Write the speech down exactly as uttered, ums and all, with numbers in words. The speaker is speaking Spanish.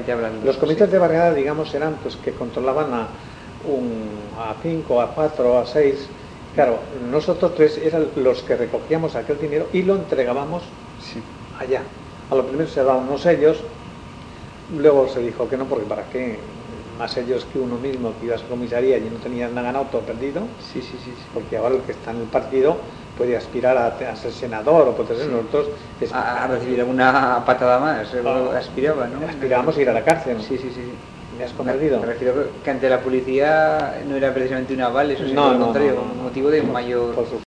Los comités de barriada, digamos, eran pues que controlaban a un, a cinco, a cuatro, a seis. Claro, nosotros tres eran los que recogíamos aquel dinero y lo entregábamos sí. allá. A lo primero se daban unos sellos, luego se dijo que no, porque para qué, más sellos que uno mismo que iba a su comisaría y no tenía nada ganado, todo perdido. Sí, sí, sí, sí. Porque ahora el que está en el partido puede aspirar a, a ser senador o puede ser sí. nosotros es, a, a recibir alguna patada más, oh, aspiraba, ¿no? Aspirábamos a ir a la cárcel. Sí, sí, sí. ¿Me has comprendido? Me refiero que ante la policía no era precisamente un aval, eso sino no, lo no, contrario, no, no, un motivo de no, mayor... Por